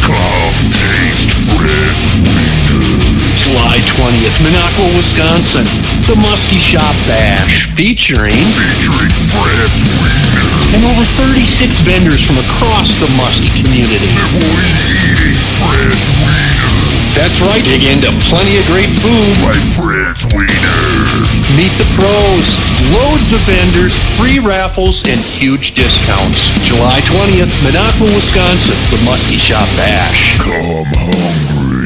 Come taste Fred's Wieners. July 20th, Minocqua, Wisconsin. The Muskie Shop Bash, featuring Fred's Wieners. and over 36 vendors from across the Muskie community. We'll be eating Fred's Wieners. That's right, dig into plenty of great food. Like Fred's Wieners. Meet the pros, loads of vendors, free raffles, and huge discounts. July 20th, Minocqua, Wisconsin, the Muskie Shop Bash. Come hungry.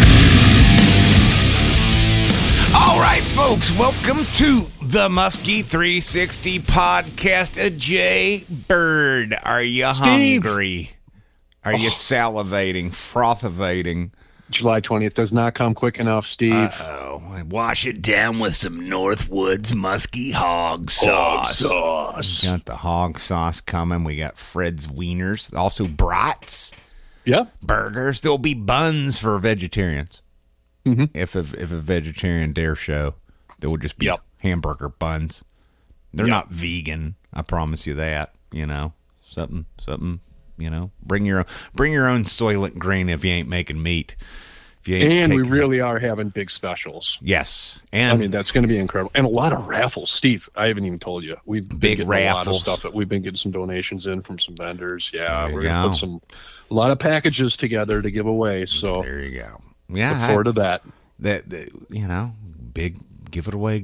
All right, folks, welcome to the Muskie 360 podcast. Jay Bird, are you hungry? Are you salivating, frothivating? July 20th does not come quick enough, Steve. Oh, wash it down with some Northwoods Muskie hog sauce. Got the hog sauce coming. We got Fred's Wieners, also brats, Yep. burgers. There'll be buns for vegetarians. If a vegetarian dare show, there will just be hamburger buns. They're not vegan. I promise you that. You know, something. You know, bring your own Soylent Green if you ain't making meat. If you ain't And we taking- really are having big specials. yes, and I mean, that's going to be incredible. And a lot of raffles, Steve. I haven't even told you. We've been Big getting a lot of raffles. stuff. We've been getting some donations in from some vendors. Yeah, There you we're going go. to put a lot of packages together to give away. So there you go. Yeah, look forward to that. that you know, big. Give it away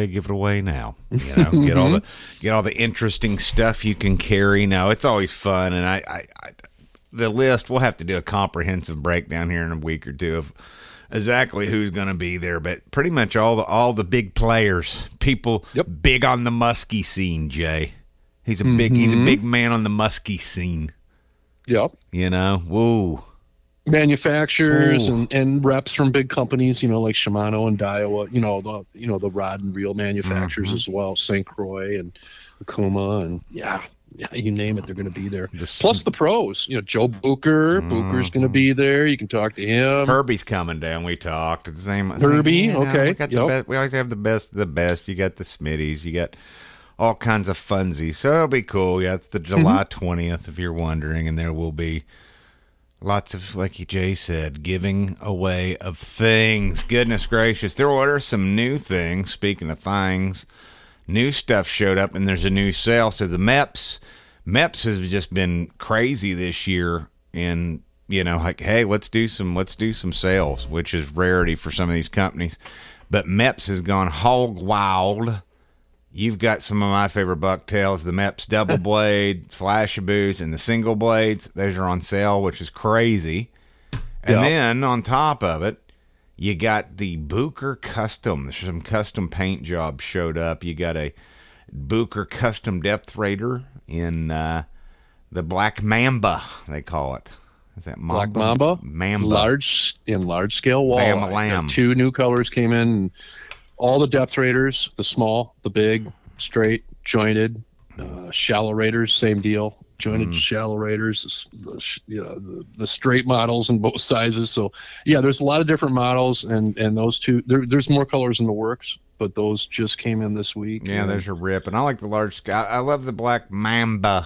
now. You know, get all the interesting stuff you can carry. No, it's always fun, and I the list. We'll have to do a comprehensive breakdown here in a week or two of exactly who's going to be there. But pretty much all the big players, people big on the muskie scene. Jay, he's a big man on the muskie scene. Yep. You know, whoa. Manufacturers and reps from big companies, you know, like Shimano and Daiwa, the rod and reel manufacturers as well, St. Croix and Akuma, and you name it, they're going to be there. Plus the pros, you know, Joe Booker. Booker's going to be there. You can talk to him. Herbie's coming down. We talked the same. Herbie, okay. We got the best. We always have the best. The best. You got the Smitties. You got all kinds of funsies. So it'll be cool. Yeah, it's the July 20th, if you're wondering, and there will be lots of, like Jay said, giving away of things. Goodness gracious. There are some new things. Speaking of things, new stuff showed up, and there's a new sale. So the MEPS has just been crazy this year. And, you know, like, hey, let's do some sales, which is rarity for some of these companies. But MEPS has gone hog wild. You've got some of my favorite bucktails, the MEPS double blade, Flashaboos, and the single blades. Those are on sale, which is crazy. And then on top of it, you got the Booker Custom. There's some custom paint jobs showed up. You got a Booker Custom Depth Raider in the Black Mamba, they call it. Is that Mamba? Black Mamba? Mamba. Large scale wall. Bama lamb. Two new colors came in. All the depth raiders, the small, the big, straight, jointed, shallow raiders, same deal. Jointed shallow raiders, the straight models in both sizes. So, yeah, there's a lot of different models, and those two, there's more colors in the works, but those just came in this week. Yeah, there's a rip. And I like the large scale. I love the Black Mamba.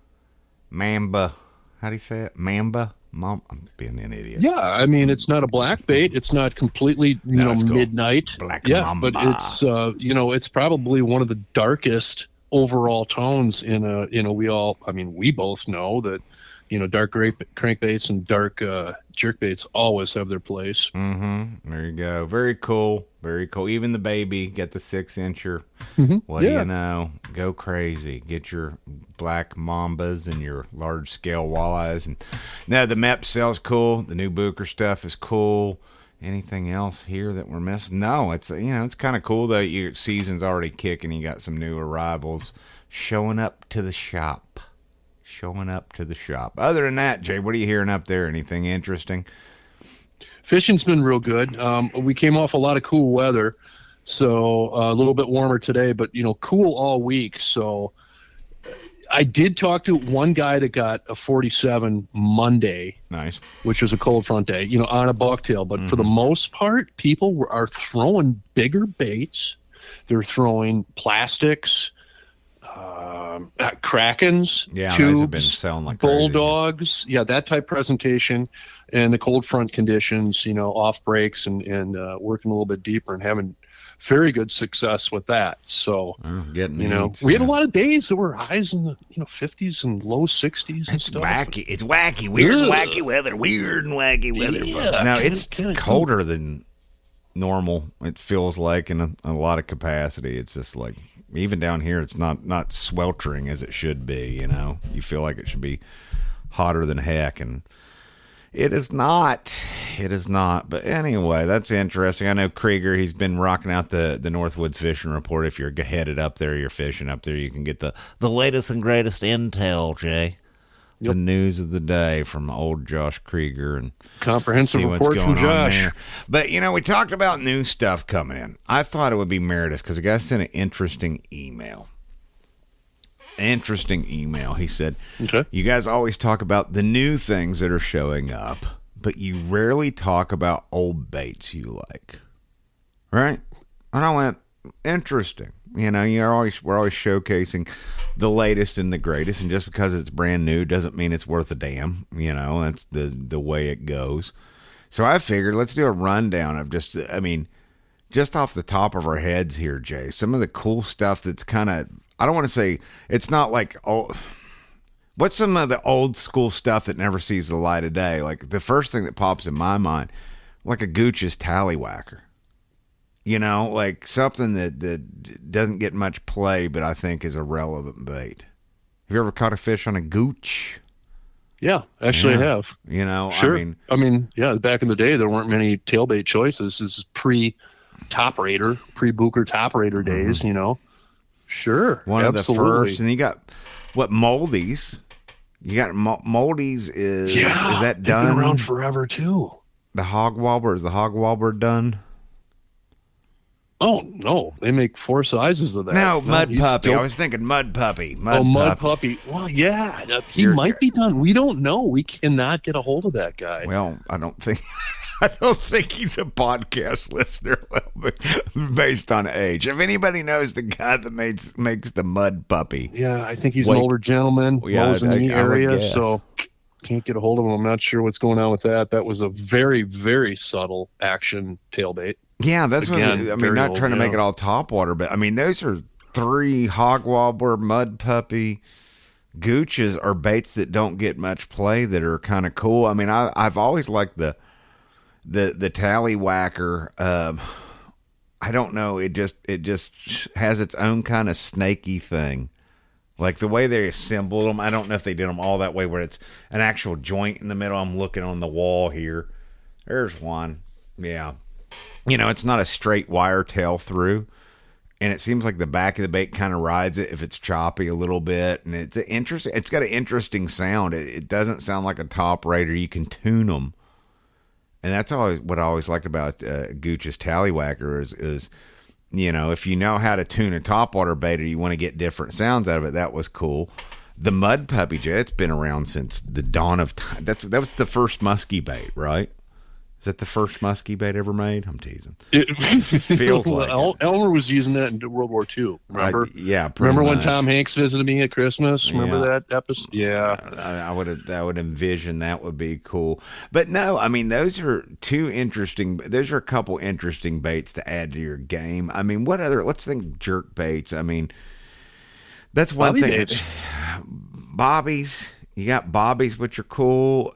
How do you say it? Mamba? I'm being an idiot. Yeah, I mean, it's not a black bait. It's not completely, it's cool. midnight. Black Mamba. Mamba. But it's, it's probably one of the darkest overall tones we both know that, dark crankbaits and dark jerkbaits always have their place. There you go. Very cool. Very cool. Even the baby, get the 6-incher. What do you know? Go crazy. Get your black mambas and your large scale walleyes. And no, the MEP sells cool. The new Booker stuff is cool. Anything else here that we're missing? No, it's kind of cool though. Your season's already kicking. You got some new arrivals showing up to the shop. Other than that, Jay, what are you hearing up there? Anything interesting? Fishing's been real good. We came off a lot of cool weather, so a little bit warmer today, but cool all week. So I did talk to one guy that got a 47 Monday. Nice. Which was a cold front day, on a bucktail. But for the most part, people are throwing bigger baits. They're throwing plastics, Krakens, Yeah, tubes, those have been selling like crazy. bulldogs. Yeah, that type presentation, and the cold front conditions. Off brakes and working a little bit deeper and having very good success with that. So Getting we had a lot of days that were highs in the 50s and low 60s and It's stuff. wacky. It's wacky. Weird and Ugh. wacky weather. Weird and wacky weather. Yeah, No, kinda- it's kinda colder than normal. It feels like in a lot of capacity. It's just like even down here, it's not sweltering as it should be. You feel like it should be hotter than heck, and it is not. It is not. But anyway, that's interesting. I know Krieger, he's been rocking out the Northwoods Fishing Report. If you're headed up there, you're fishing up there, you can get the latest and greatest intel, Jay. Yep. The news of the day from old Josh Krieger and Comprehensive see what's report from going on Josh. there. But, we talked about new stuff coming in. I thought it would be Meredith because the guy sent an interesting email. He said, Okay. you guys always talk about the new things that are showing up, but you rarely talk about old baits you like. Right? And I went, interesting. We're always showcasing the latest and the greatest, and just because it's brand new doesn't mean it's worth a damn. That's the way it goes. So I figured let's do a rundown of just off the top of our heads here, Jay, some of the cool stuff that's kind of, I don't want to say, it's not like, what's some of the old school stuff that never sees the light of day? Like the first thing that pops in my mind, like a Gooch's Tallywhacker. Like something that doesn't get much play, but I think is a relevant bait. Have you ever caught a fish on a Gooch? Yeah, actually, I have. Sure. Back in the day, there weren't many tailbait choices. This is pre-Top Raider, pre-Booker Top Raider days, Sure. One absolutely. of the first. And you got, Moldies? You got Moldies is that done? They've been around forever, too. The Hog Wobbler, is the Hog Wobbler done? Oh, no. They make 4 sizes of that. No, Mud he's Puppy. still- I was thinking Mud Puppy. Mud Puppy. Well, yeah. He might be done. We don't know. We cannot get a hold of that guy. Well, I don't think he's a podcast listener based on age. If anybody knows the guy that makes the Mud Puppy. Yeah, I think he's an older gentleman. Yeah, Lives in the I would area, guess. so can't get a hold of him. I'm not sure what's going on with that. That was a very, very subtle action tailbait. Yeah, that's Again, what very not old, trying to make yeah. it all top water, but those are 3 Hog Wobbler, Mud Puppy, Gooches are baits that don't get much play that are kind of cool. I've always liked the Tallywhacker. I don't know, it just has its own kind of snaky thing. Like the way they assembled them, I don't know if they did them all that way where it's an actual joint in the middle. I'm looking on the wall here. There's one. Yeah. It's not a straight wire tail through, and it seems like the back of the bait kind of rides it if it's choppy a little bit, and it's interesting. It's got an interesting sound. It doesn't sound like a top raider. You can tune them, and that's always what I always liked about Gooch's Tallywhacker is if you know how to tune a topwater bait or you want to get different sounds out of it, that was cool. The Mud Puppy, Jay, it's been around since the dawn of time. That was the first musky bait, right? Is that the first musky bait ever made? I'm teasing. Feels like it. Elmer was using that in World War II. Remember? Yeah. Remember when much. Tom Hanks visited me at Christmas? Remember Yeah. that episode? Yeah. I would envision that would be cool. But no, those are those are a couple interesting baits to add to your game. What other, let's think jerk baits. That's one Bobby thing. baits. Bobbies. You got bobbies, which are cool.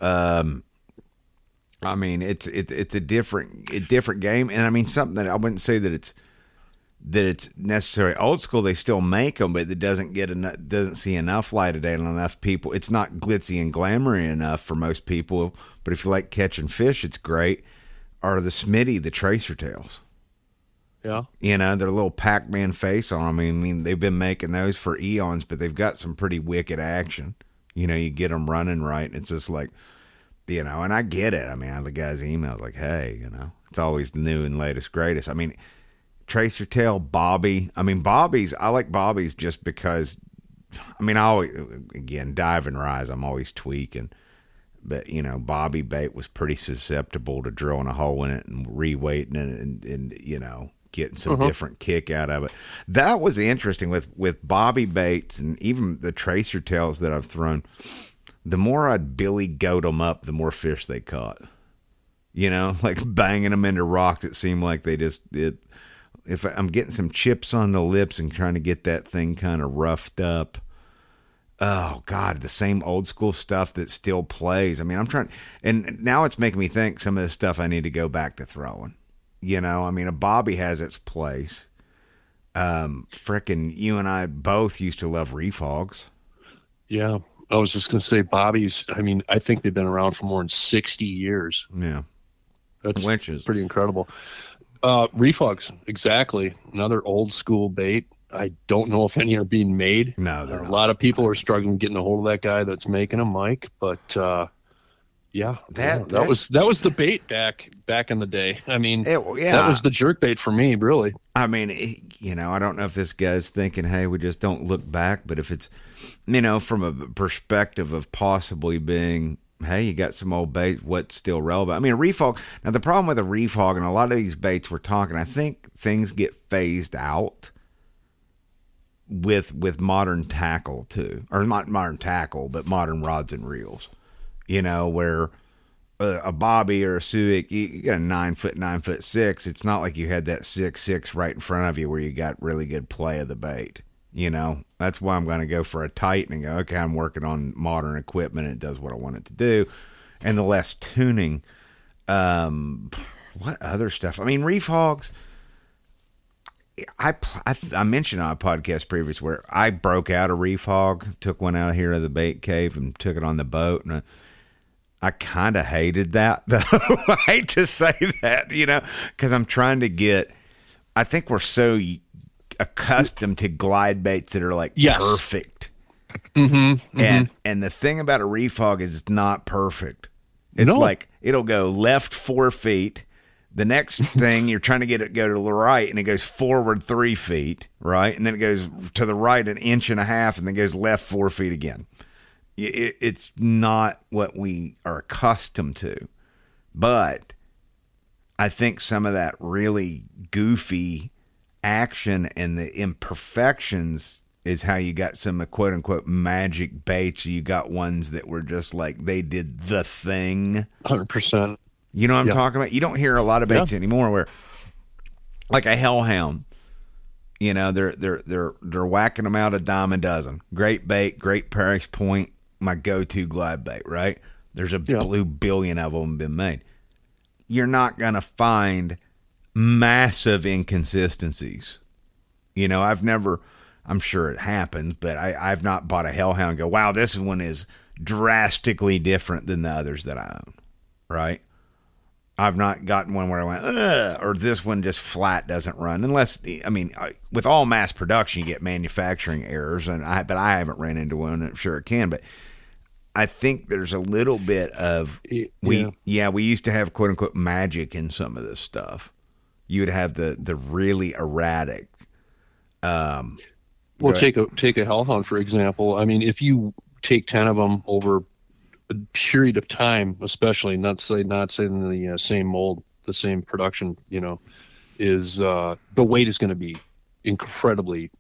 It's a different game, and something that I wouldn't say that it's necessarily old school. They still make them, but it doesn't see enough light of day and enough people. It's not glitzy and glamoury enough for most people. But if you like catching fish, it's great. Or the Smitty, the tracer tails. Yeah. Their little Pac-Man face on them. They've been making those for eons, but they've got some pretty wicked action. You get them running right, and it's just like. And I get it. The guy's emails like, hey, it's always new and latest, greatest. Tracer tail, Bobby. Bobbies, I like Bobbies just because, I always, again, dive and rise, I'm always tweaking. But, Bobby bait was pretty susceptible to drilling a hole in it and reweighting it and getting some different kick out of it. That was interesting with bobby baits and even the tracer tails that I've thrown. The more I'd billy goat them up, the more fish they caught. You know, like banging them into rocks, it seemed like they just did. If I'm getting some chips on the lips and trying to get that thing kind of roughed up, oh God, the same old school stuff that still plays. I mean, I'm trying, and now it's making me think some of the stuff I need to go back to throwing. You know, I mean, a bobby has its place. Frickin' you and I both used to love reef hogs. Yeah. I was just going to say bobbies. I mean, I think they've been around for more than 60 years. Yeah. That's winches. Pretty incredible. Reef hogs, exactly. Another old school bait. I don't know if any are being made. No, they're not. A lot of people are struggling getting a hold of that guy that's making them, Mike. But that was the bait back in the day. I mean, that was the jerk bait for me, really. I mean, you know, I don't know if this guy's thinking, hey, we just don't look back. But if it's, you know, from a perspective of possibly being, hey, you got some old bait, what's still relevant? I mean, a reef hog. Now, the problem with a reef hog and a lot of these baits we're talking, I think things get phased out with modern tackle too, or not modern tackle, but modern rods and reels. You know, where a bobby or a suic, you got a 9 foot, 9'6". It's not like you had that 6'6" right in front of you where you got really good play of the bait. You know, that's why I'm going to go for a Titan and go, okay, I'm working on modern equipment and it does what I want it to do. And the less tuning. What other stuff? I mean, reef hogs. I mentioned on a podcast previous where I broke out a reef hog, took one out here of the bait cave and took it on the boat. And I kind of hated that, though. I hate to say that, you know, because I'm trying to get, I think we're so accustomed to glide baits that are like perfect. And the thing about a reef hog is it's not perfect. It's like it'll go left 4 feet. The next thing you're trying to get it go to the right, and it goes forward 3 feet, right? And then it goes to the right 1.5 inches, and then goes left 4 feet again. It's not what we are accustomed to. But I think some of that really goofy action and the imperfections is how you got some quote unquote magic baits. You got ones that were just like they did the thing. 100%. You know what I'm talking about? You don't hear a lot of baits anymore where, like a hellhound, you know, they're whacking them out a dime a dozen. Great bait, great price point, my go-to glide bait, right? There's a blue billion of them been made. You're not going to find massive inconsistencies. You know, I'm sure it happens, but I've not bought a hellhound and go, wow, this one is drastically different than the others that I own, right? I've not gotten one where I went, ugh, or this one just flat doesn't run. Unless, I mean, with all mass production, you get manufacturing errors, but I haven't ran into one. I'm sure it can, but I think there's a little bit of we used to have quote unquote magic in some of this stuff. You would have the really erratic. Well, take a hellhound for example. I mean, if you take 10 of them over a period of time, especially not saying the same mold, the same production, you know, is the weight is going to be incredibly,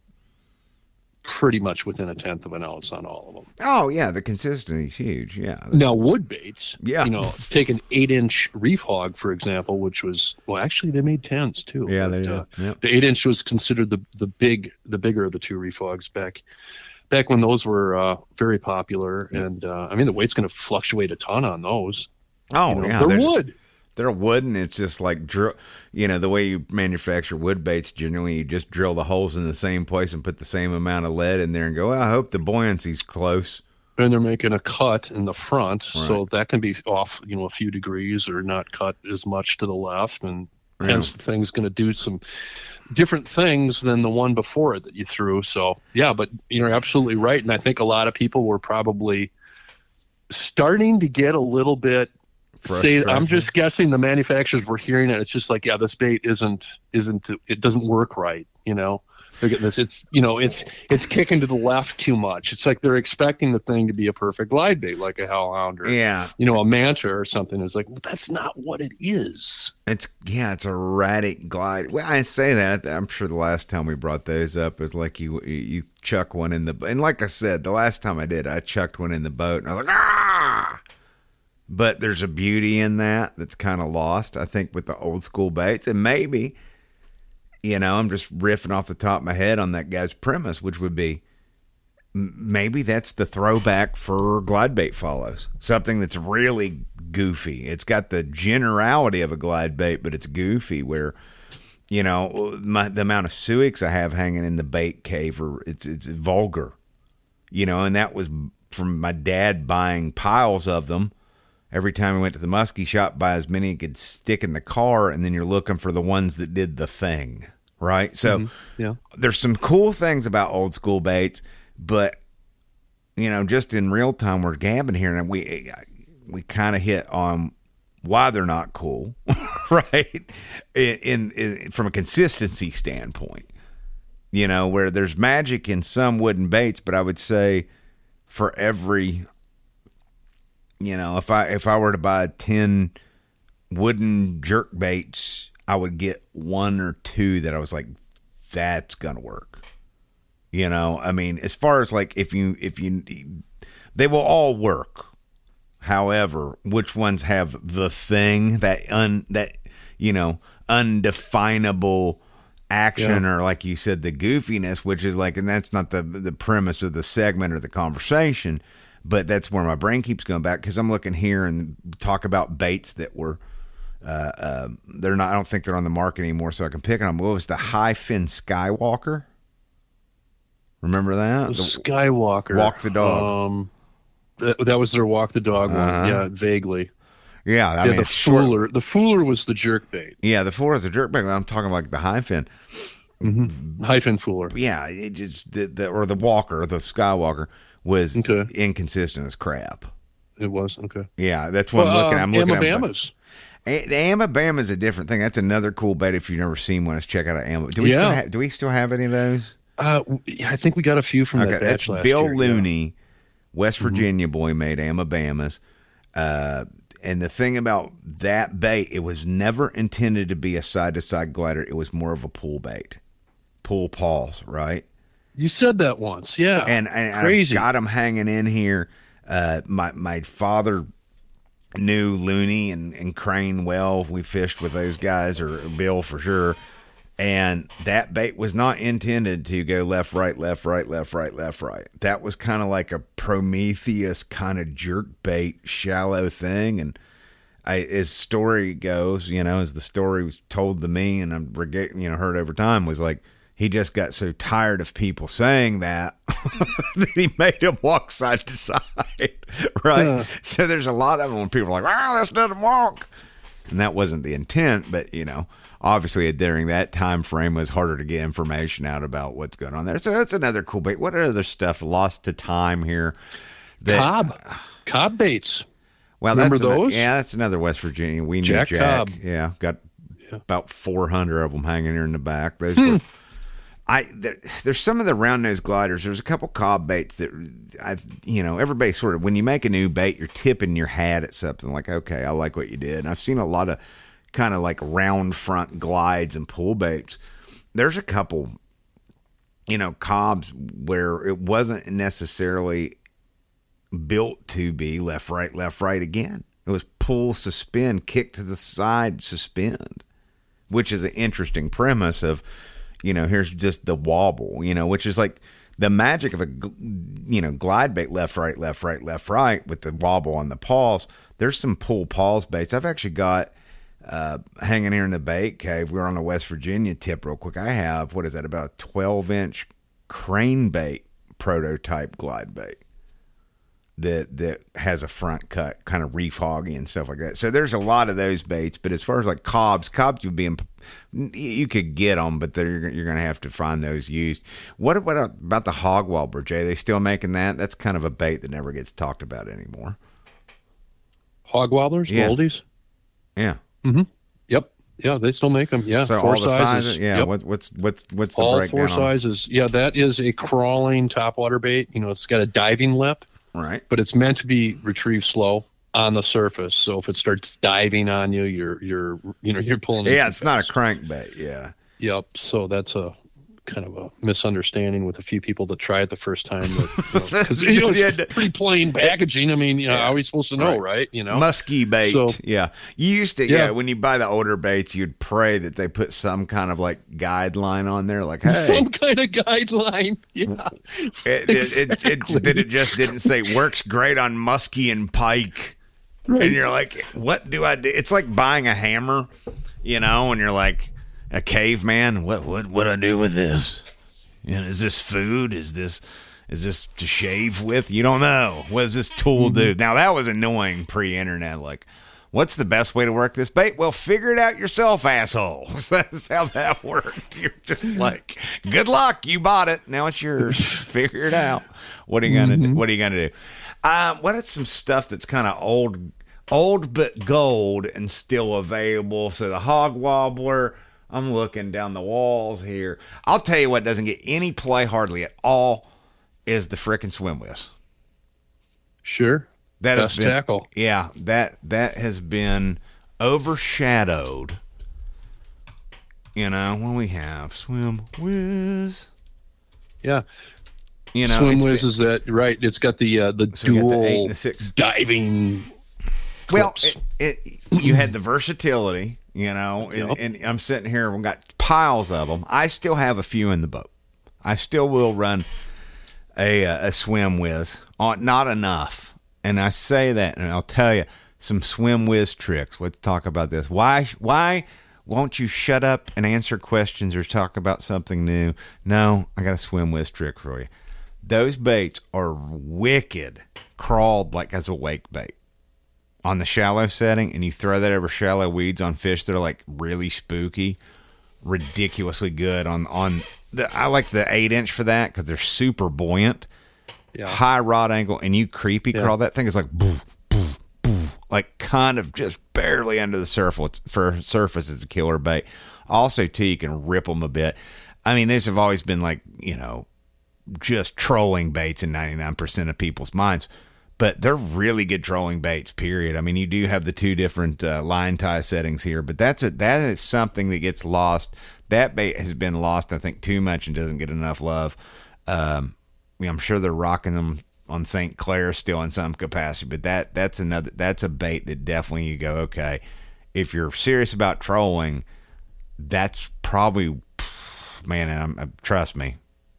pretty much within 1/10 of an ounce on all of them. Oh yeah, the consistency is huge. Yeah. Now wood baits, you know, let's take an 8-inch reef hog for example, which was actually they made 10s too. Yeah, they did. The 8-inch was considered the bigger of the two reef hogs back when those were very popular, and I mean the weight's going to fluctuate a ton on those. Oh, you know, yeah, they're wood. They're wood, and it's just like you know, the way you manufacture wood baits. Generally, you just drill the holes in the same place and put the same amount of lead in there, and go, well, I hope the buoyancy's close. And they're making a cut in the front, so that can be off, you know, a few degrees or not cut as much to the left, and hence the thing's going to do some different things than the one before it that you threw. So yeah, but you're absolutely right, and I think a lot of people were probably starting to get a little bit. I'm just guessing the manufacturers were hearing it. It's just like, yeah, this bait isn't. It doesn't work right, you know. They're getting this. It's kicking to the left too much. It's like they're expecting the thing to be a perfect glide bait, like a hellhound or a manta or something. It's like, well, that's not what it is. It's erratic glide. Well, I say that. I'm sure the last time we brought those up is like you chuck one in the, and like I said, the last time I did, I chucked one in the boat and I was like, ah. But there's a beauty in that's kind of lost, I think, with the old school baits. And maybe, I'm just riffing off the top of my head on that guy's premise, which would be maybe that's the throwback for glide bait follows. Something that's really goofy. It's got the generality of a glide bait, but it's goofy where, the amount of suics I have hanging in the bait cave, it's vulgar, and that was from my dad buying piles of them. Every time we went to the muskie shop, buy as many as could stick in the car, and then you're looking for the ones that did the thing, right? So there's some cool things about old school baits, but, just in real time, we're gabbing here, and we kind of hit on why they're not cool, right? In from a consistency standpoint, where there's magic in some wooden baits, but I would say for every... if I were to buy 10 wooden jerk baits, I would get 1 or 2 that I was like, that's gonna work. I mean, as far as like if you they will all work. However, which ones have the thing that undefinable action or like you said, the goofiness, which is like, and that's not the premise of the segment or the conversation. But that's where my brain keeps going back because I'm looking here and talk about baits that were, they're not, I don't think they're on the market anymore, so I can pick on them. What was the high fin Skywalker? Remember that? The Skywalker. Walk the dog. That was their walk the dog one. Yeah, vaguely. Yeah, I mean, the Fooler. The Fooler was the jerk bait. Yeah, the Fooler is the jerk bait. I'm talking like the high fin. Mm-hmm. High fin Fooler. Yeah, it just or the Walker, the Skywalker was inconsistent as crap. It was okay. Yeah, that's what I'm looking at. Amabamas. The Amabama is a different thing. That's another cool bait. If you've never seen one, let's check out an Amabama. Do we still have any of those? I think we got a few from that batch last Bill year. Looney, West Virginia boy, made Amabamas. And the thing about that bait, it was never intended to be a side-to-side glider. It was more of a pull bait. Pull pause, right? You said that once, yeah. And crazy. I've got them hanging in here. My father knew Looney and Crane well. We fished with those guys, or Bill for sure. And that bait was not intended to go left, right, left, right, left, right, left, right. That was kind of like a Prometheus kind of jerk bait, shallow thing. And as story goes, as the story was told to me and I'm heard over time, was like, he just got so tired of people saying that that he made him walk side to side, right? So there's a lot of them when people are like, this doesn't walk. And that wasn't the intent, but, obviously during that time frame it was harder to get information out about what's going on there. So that's another cool bait. What other stuff lost to time here? Cobb baits. Well, remember those? That's another West Virginia. We knew Jack Cobb. Yeah, got about 400 of them hanging here in the back. Those were... there's some of the round nose gliders. There's a couple Cobb baits that everybody sort of, when you make a new bait, you're tipping your hat at something like, okay, I like what you did. And I've seen a lot of kind of like round front glides and pull baits. There's a couple, Cobbs where it wasn't necessarily built to be left, right again. It was pull, suspend, kick to the side, suspend, which is an interesting premise of, here's just the wobble, which is like the magic of a, glide bait, left, right, left, right, left, right with the wobble on the pause. There's some pull pause baits. I've actually got hanging here in the bait cave. We're on the West Virginia tip real quick. I have, what is that, about a 12-inch crane bait prototype glide bait that has a front cut, kind of reef hoggy and stuff like that. So there's a lot of those baits, but as far as like Cobbs would be, you could get them, but you're going to have to find those used. What about the hog wobbler, Jay? Are they still making that? That's kind of a bait that never gets talked about anymore. Hog wobblers, yeah. Oldies. Yeah. Mm-hmm. Yep. Yeah, they still make them. Yeah, So four all the sizes. Yeah. Yep. What's the All breakdown four on? sizes. Yeah, that is a crawling topwater bait. It's got a diving lip, Right. but it's meant to be retrieved slow on the surface. So if it starts diving on you, you're pulling. it Yeah, too it's not a fast. crankbait. Yeah. Yep. So that's a kind of a misunderstanding with a few people that try it the first time. Because it's pretty plain packaging. I mean, how are we supposed to know, right? Musky bait. So- Yeah. You used to, Yeah. when you buy the older baits, you'd pray that they put some kind of like guideline on there, like, hey, Some kind of guideline. Yeah. that it just didn't say works great on musky and pike. Right. And you're like, what do I do? It's like buying a hammer, and you're like a caveman. What I do with this? Is this food? Is this to shave with? You don't know. What does this tool do? Now that was annoying pre-internet. Like, what's the best way to work this bait? Well, figure it out yourself, asshole. That's how that worked. You're just like, good luck. You bought it. Now it's yours. Figure it out. What are you gonna do? What are you gonna do? What is some stuff that's kind of old but gold and still available? So the hog wobbler. I'm looking down the walls here. I'll tell you what doesn't get any play hardly at all is the frickin' swim whiz. Sure. That Best has been, tackle. Yeah, that has been overshadowed. When we have swim whiz. Yeah. it's Swim whiz been- is that right? It's got the So you got the 8 dual and the 6. diving. Well, clips. you had the versatility, and I'm sitting here, we've got piles of them. I still have a few in the boat. I still will run a swim whiz, not enough. And I say that, and I'll tell you some swim whiz tricks. Let's talk about this. Why won't you shut up and answer questions or talk about something new? No, I got a swim whiz trick for you. Those baits are wicked crawled like as a wake bait on the shallow setting, and you throw that over shallow weeds on fish that are like really spooky, ridiculously good on the. I like the 8-inch for that because they're super buoyant, high rod angle, and you creepy crawl that thing is like boo, boo, boo, like kind of just barely under the surface. For surface, is a killer bait. Also, too, you can rip them a bit. I mean, these have always been like just trolling baits in 99% of people's minds. But they're really good trolling baits, period. I mean, you do have the two different line tie settings here, but that is something that gets lost. That bait has been lost, I think, too much and doesn't get enough love. I'm sure they're rocking them on St. Clair still in some capacity, but that's a bait that definitely you go, okay, if you're serious about trolling, that's probably, man, trust me,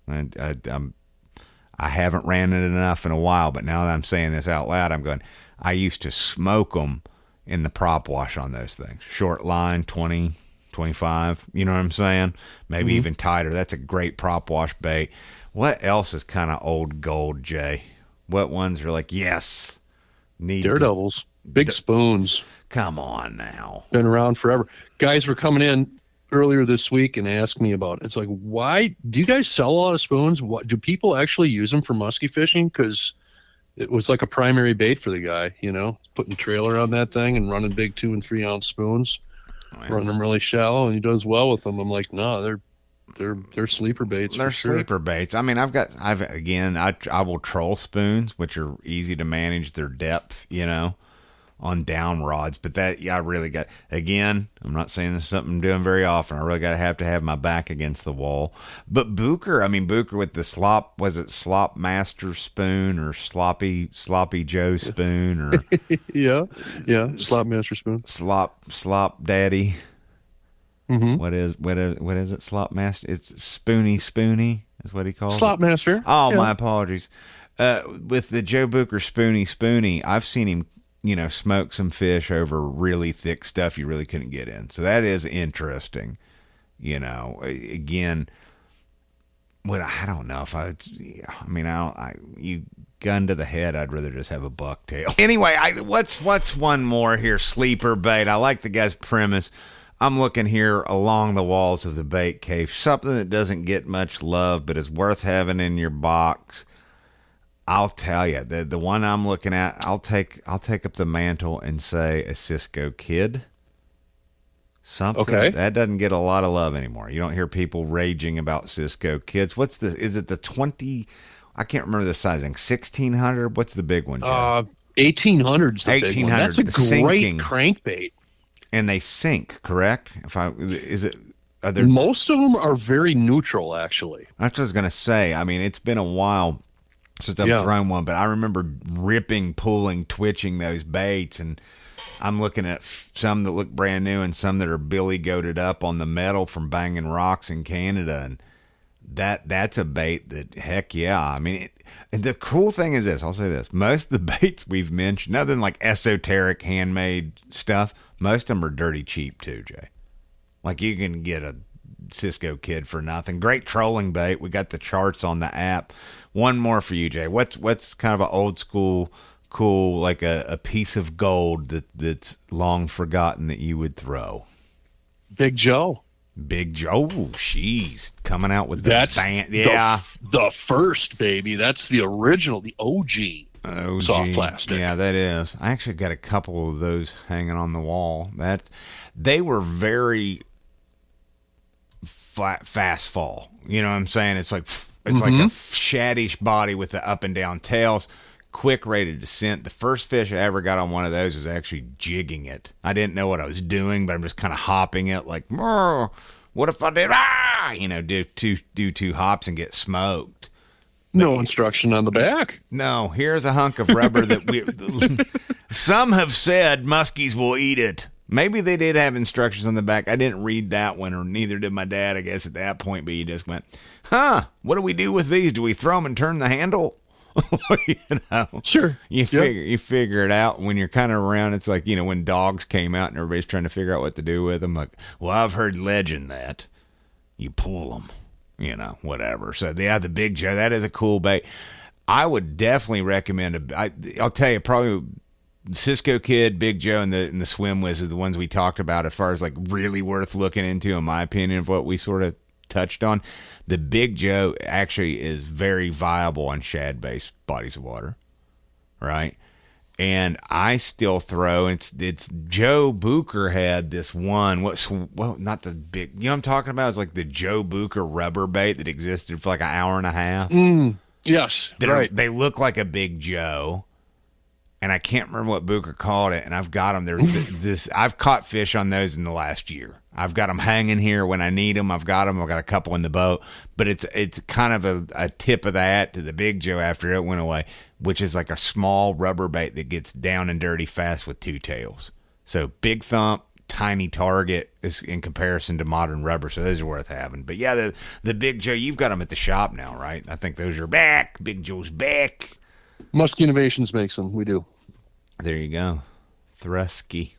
I haven't ran it enough in a while, but now that I'm saying this out loud, I'm going, I used to smoke them in the prop wash on those things. Short line, 20, 25, you know what I'm saying? Maybe even tighter. That's a great prop wash bait. What else is kind of old gold, Jay? What ones are like, yes, need Daredevils, big spoons. Come on now. Been around forever. Guys were coming in earlier this week and asked me about it. It's like, why do you guys sell a lot of spoons? What do people actually use them for musky fishing? Because it was like a primary bait for the guy, putting trailer on that thing and running big 2 and 3 ounce spoons, running them really shallow, and he does well with them. I'm like, no, they're sleeper baits. They're for sure. sleeper baits. I mean, I will troll spoons, which are easy to manage their depth, on down rods. But I really got, again, I'm not saying this is something I'm doing very often. I really got to have my back against the wall. But Booker with the Slop Master spoon or Sloppy Joe spoon or yeah, slop master spoon, Slop Daddy. Mm-hmm. What is it? Slop Master. It's Spoony is what he calls slop it. master. Oh, yeah. My apologies. With the Joe Booker Spoony, I've seen him, smoke some fish over really thick stuff you really couldn't get in. So that is interesting. Again, I don't know if you gun to the head, I'd rather just have a bucktail. Anyway, what's one more here? Sleeper bait. I like the guy's premise. I'm looking here along the walls of the bait cave. Something that doesn't get much love, but is worth having in your box. I'll tell you, the one I'm looking at, I'll take up the mantle and say a Cisco Kid. Something Okay. that doesn't get a lot of love anymore. You don't hear people raging about Cisco kids. Is it the 20? I can't remember the sizing. 1600. What's the big one, Joe? 1800's the big one. 1800, That's a the great sinking. crankbait. And they sink, correct? Are there? Most of them are very neutral, actually. That's what I was gonna say. I mean, it's been a while since I've thrown one, but I remember ripping, pulling, twitching those baits, and I'm looking at some that look brand new and some that are billy goated up on the metal from banging rocks in Canada, and that's a bait that, heck yeah. I mean, and the cool thing is this. I'll say this: most of the baits we've mentioned, other than like esoteric handmade stuff, most of them are dirty cheap too, Jay. Like, you can get a Cisco kid for nothing. Great trolling bait. We got the charts on the app. One more for you, Jay. What's kind of an old school, cool, like a piece of gold that's long forgotten that you would throw? Big Joe. Big Joe. Oh, she's coming out with That's band. Yeah. the first, baby. That's the original, the OG. Oh, soft plastic. Yeah, that is. I actually got a couple of those hanging on the wall. They were very fast fall. You know what I'm saying? It's like a shaddish body with the up and down tails, quick rate of descent. The first fish I ever got on one of those was actually jigging it. I didn't know what I was doing, but I'm just kind of hopping it like, what if I did do two hops and get smoked? No instruction on the back. No, here's a hunk of rubber that some have said muskies will eat it. Maybe they did have instructions on the back. I didn't read that one, or neither did my dad, I guess, at that point. But he just went, what do we do with these? Do we throw them and turn the handle? You know? Sure. You figure it out when you're kind of around. It's like, when dogs came out and everybody's trying to figure out what to do with them. Like, well, I've heard legend that you pull them. Whatever. So, yeah, the Big Joe, that is a cool bait. I would definitely recommend I'll tell you, probably Cisco Kid, Big Joe, and the Swim Whiz are the ones we talked about as far as like really worth looking into, in my opinion, of what we sort of touched on. The Big Joe actually is very viable on shad-based bodies of water, right? And I still throw, it's Joe Booker had this one, not the big, what I'm talking about? It's like the Joe Booker rubber bait that existed for like an hour and a half. Yes, right. They look like a Big Joe, and I can't remember what Booker called it, and I've got them. I've caught fish on those in the last year. I've got them hanging here when I need them. I've got a couple in the boat, but it's kind of a tip of the hat to the Big Joe after it went away, which is like a small rubber bait that gets down and dirty fast with two tails. So big thump, tiny target is in comparison to modern rubber. So those are worth having. But yeah, the Big Joe, you've got them at the shop now, right? I think those are back. Big Joe's back. Muskie Innovations makes them. We do. There you go. Thrusky.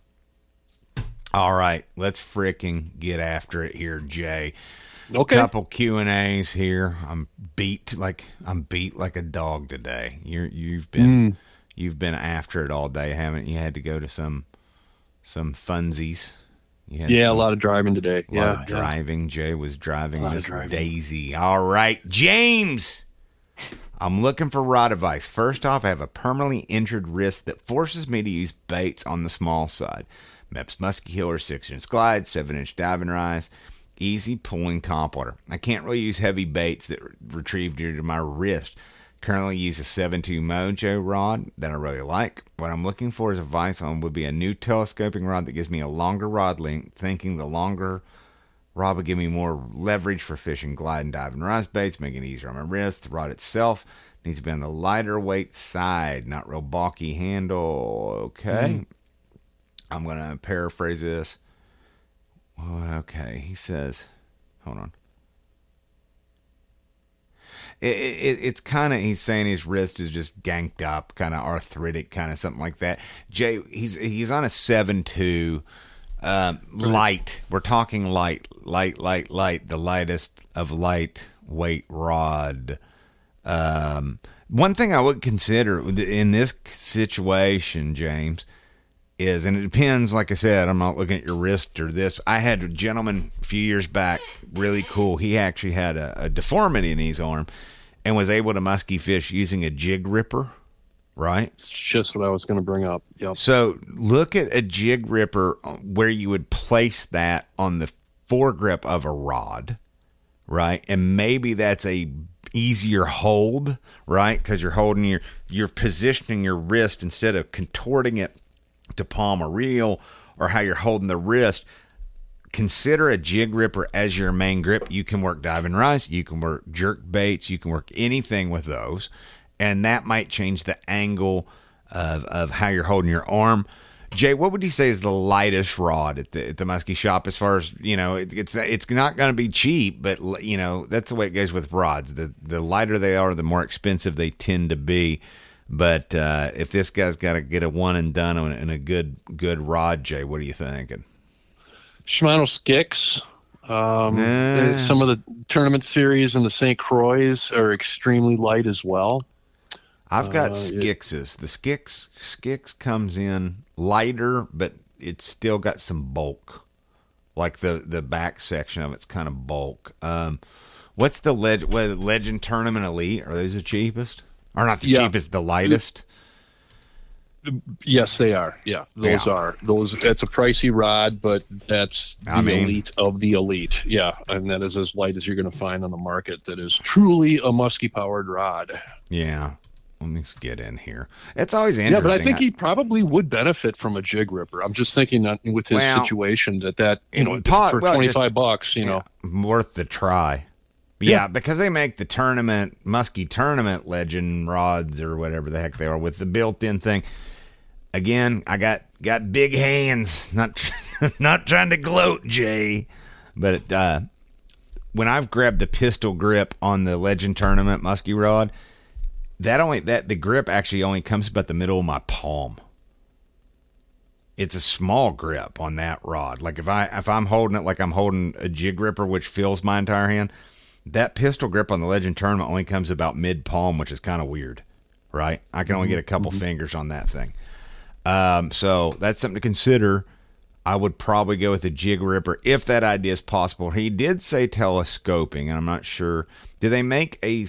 All right, let's freaking get after it here, Jay. Okay. Couple Q&As here. I'm beat like a dog today. You've been after it all day, haven't you? Had to go to some funsies. A lot of driving today. A lot of driving. Jay was driving Miss Daisy. All right, James. I'm looking for rod advice. First off, I have a permanently injured wrist that forces me to use baits on the small side. Mepps Muskie Killer 6-inch glide, 7-inch diving rise, easy pulling topwater. I can't really use heavy baits that retrieve due to my wrist. Currently use a 7.2 Mojo rod that I really like. What I'm looking for as advice on would be a new telescoping rod that gives me a longer rod length, thinking the longer rod would give me more leverage for fishing glide and dive and rise baits, making it easier on my wrist. The rod itself needs to be on the lighter weight side, not real bulky handle. Okay. I'm going to paraphrase this. Okay. He says, hold on. It's kind of, he's saying his wrist is just ganked up, kind of arthritic, kind of something like that. Jay, he's on a 7.2 light. We're talking light, the lightest of lightweight rod. One thing I would consider in this situation, James, is, and it depends, like I said, I'm not looking at your wrist or this. I had a gentleman a few years back, really cool. He actually had a deformity in his arm and was able to musky fish using a jig ripper, right? It's just what I was going to bring up. Yep. So look at a jig ripper where you would place that on the foregrip of a rod, right? And maybe that's a easier hold, right? Because you're holding you're positioning your wrist instead of contorting it to palm a reel, or how you're holding the wrist. Consider a jig ripper as your main grip. You can work diving rice, you can work jerk baits, you can work anything with those, and that might change the angle of how you're holding your arm. Jay, what would you say is the lightest rod at the Muskie shop? As far as, it's not going to be cheap, but that's the way it goes with rods. The lighter they are, the more expensive they tend to be. But if this guy's got to get a one and done and a good rod, Jay, what are you thinking? Shimano Skix. Some of the tournament series in the St. Croix are extremely light as well. I've got Skixes. The Skix comes in lighter, but it's still got some bulk. Like the back section of it's kind of bulk. What's the Legend Tournament Elite? Are those the cheapest? Or not the cheapest, the lightest? Yes, they are. Yeah, those are. That's a pricey rod, but that's elite of the elite. Yeah, and that is as light as you're going to find on the market. That is truly a musky-powered rod. Yeah. Let me get in here. It's always interesting. Yeah, but I think he probably would benefit from a jig ripper. I'm just thinking that with his situation for $25, worth the try. Yeah, because they make the Muskie tournament legend rods or whatever the heck they are with the built-in thing. Again, I got big hands. Not trying to gloat, Jay, but when I've grabbed the pistol grip on the Legend Tournament Muskie rod, the grip actually only comes about the middle of my palm. It's a small grip on that rod. Like if I'm holding it like I'm holding a jig ripper, which fills my entire hand, that pistol grip on the Legend Tournament only comes about mid palm, which is kind of weird, right? I can only get a couple fingers on that thing. So that's something to consider. I would probably go with a jig ripper if that idea is possible. He did say telescoping, and I'm not sure. Do they make a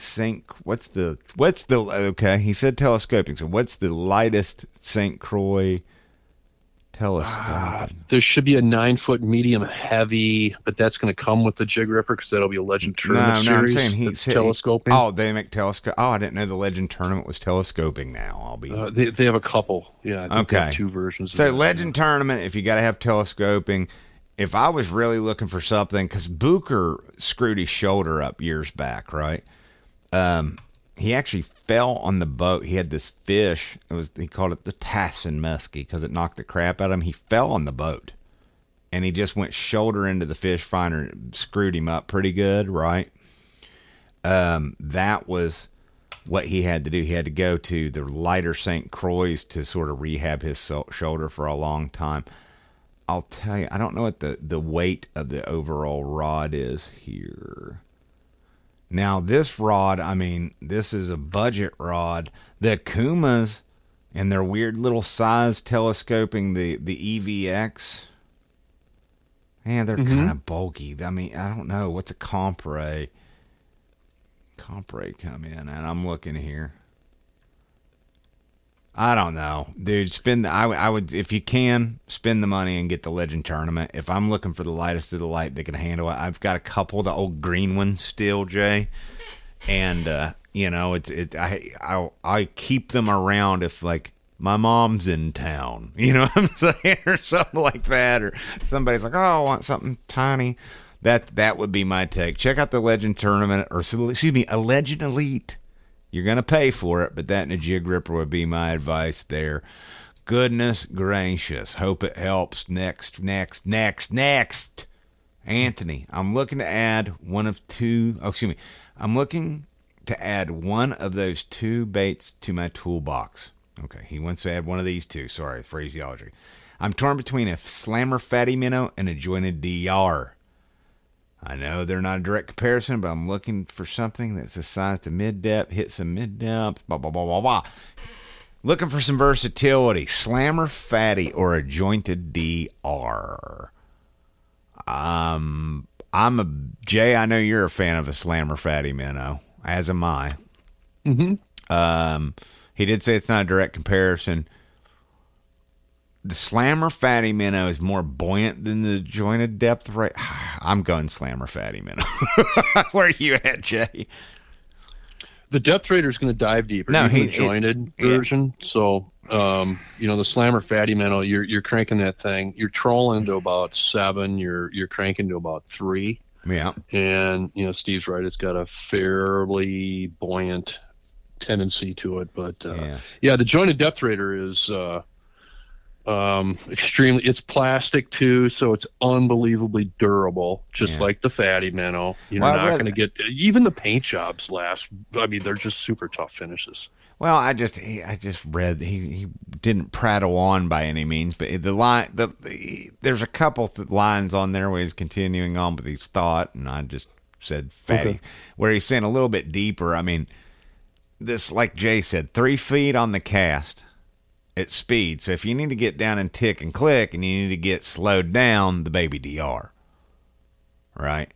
okay, he said telescoping. So what's the lightest St. Croix telescoping? There should be a 9-foot medium heavy, but that's going to come with the jig ripper because that'll be a Legend Tournament series. I'm saying he's telescoping. They make telescope. I didn't know the Legend Tournament was telescoping now. They have a couple. Yeah, I think they have two versions. So Legend Tournament, if you got to have telescoping. If I was really looking for something, because Booker screwed his shoulder up years back, right? He actually fell on the boat. He had this fish. He called it the Tassin Muskie because it knocked the crap out of him. He fell on the boat, and he just went shoulder into the fish finder and screwed him up pretty good, right? That was what he had to do. He had to go to the lighter St. Croix to sort of rehab his shoulder for a long time. I'll tell you, I don't know what the weight of the overall rod is here. Now, this rod, this is a budget rod. The Akumas and their weird little size telescoping, the EVX, man, they're kind of bulky. I don't know. What's a Compre? Compre come in, and I'm looking here. I don't know, dude. I would, if you can, spend the money and get the Legend Tournament. If I'm looking for the lightest of the light that can handle it, I've got a couple of the old green ones still, Jay, and I keep them around if like my mom's in town, you know what I'm saying, or something like that, or somebody's like, oh, I want something tiny. That would be my take. Check out the Legend Tournament, or excuse me, a Legend Elite. You're going to pay for it, but that and a jig ripper would be my advice there. Goodness gracious. Hope it helps. Next. Anthony, I'm looking to add I'm looking to add one of those two baits to my toolbox. Okay, he wants to add one of these two. Sorry, phraseology. I'm torn between a Slammer Fatty Minnow and a jointed DR. I know they're not a direct comparison, but I'm looking for something that's a size to mid-depth, hit some mid-depth, blah, blah, blah, blah, blah. Looking for some versatility. Slammer Fatty or a jointed DR. Jay, I know you're a fan of a Slammer Fatty Minnow, as am I. Mm-hmm. He did say it's not a direct comparison. The Slammer Fatty Minnow is more buoyant than the jointed depth rate. I'm going Slammer Fatty Minnow. Where are you at, Jay? The depth rater is going to dive deeper. No, the jointed version. So, the Slammer Fatty Minnow, you're cranking that thing. You're trolling to about 7. You're cranking to about 3. Yeah. And, Steve's right. It's got a fairly buoyant tendency to it. But, the jointed depth rater is extremely, it's plastic too, so it's unbelievably durable, just like the Fatty Minnow. You're not going to get, even the paint jobs last. I mean, they're just super tough finishes. Well, I just read he didn't prattle on by any means, but there's a couple lines on there where he's continuing on with his thought, and I just said Fatty, where he's saying a little bit deeper. I mean, this, like Jay said, 3 feet on the cast at speed. So if you need to get down and tick and click, and you need to get slowed down, the Baby DR, right?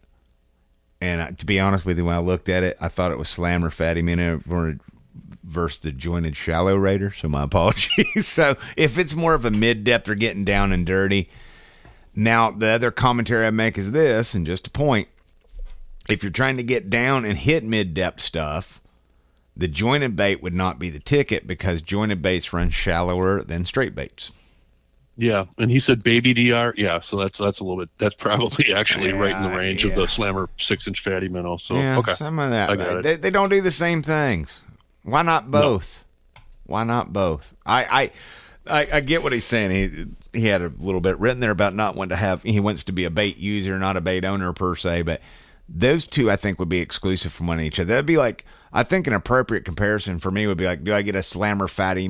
And to be honest with you, when I looked at it, I thought it was Slammer Fatty Minnow versus the jointed Shallow Raider. So my apologies. So if it's more of a mid-depth or getting down and dirty. Now, the other commentary I make is this, and just a point. If you're trying to get down and hit mid-depth stuff, the jointed bait would not be the ticket, because jointed baits run shallower than straight baits. Yeah, and he said Baby DR. Yeah, so that's a little bit. That's probably actually right in the range of the Slammer 6-inch Fatty Minnow. So some of that. I got it. They don't do the same things. Why not both? No. Why not both? I get what he's saying. He had a little bit written there about not wanting to have. He wants to be a bait user, not a bait owner per se. But those two, I think, would be exclusive from one each other. That'd be like, I think an appropriate comparison for me would be like, do I get a Slammer Fatty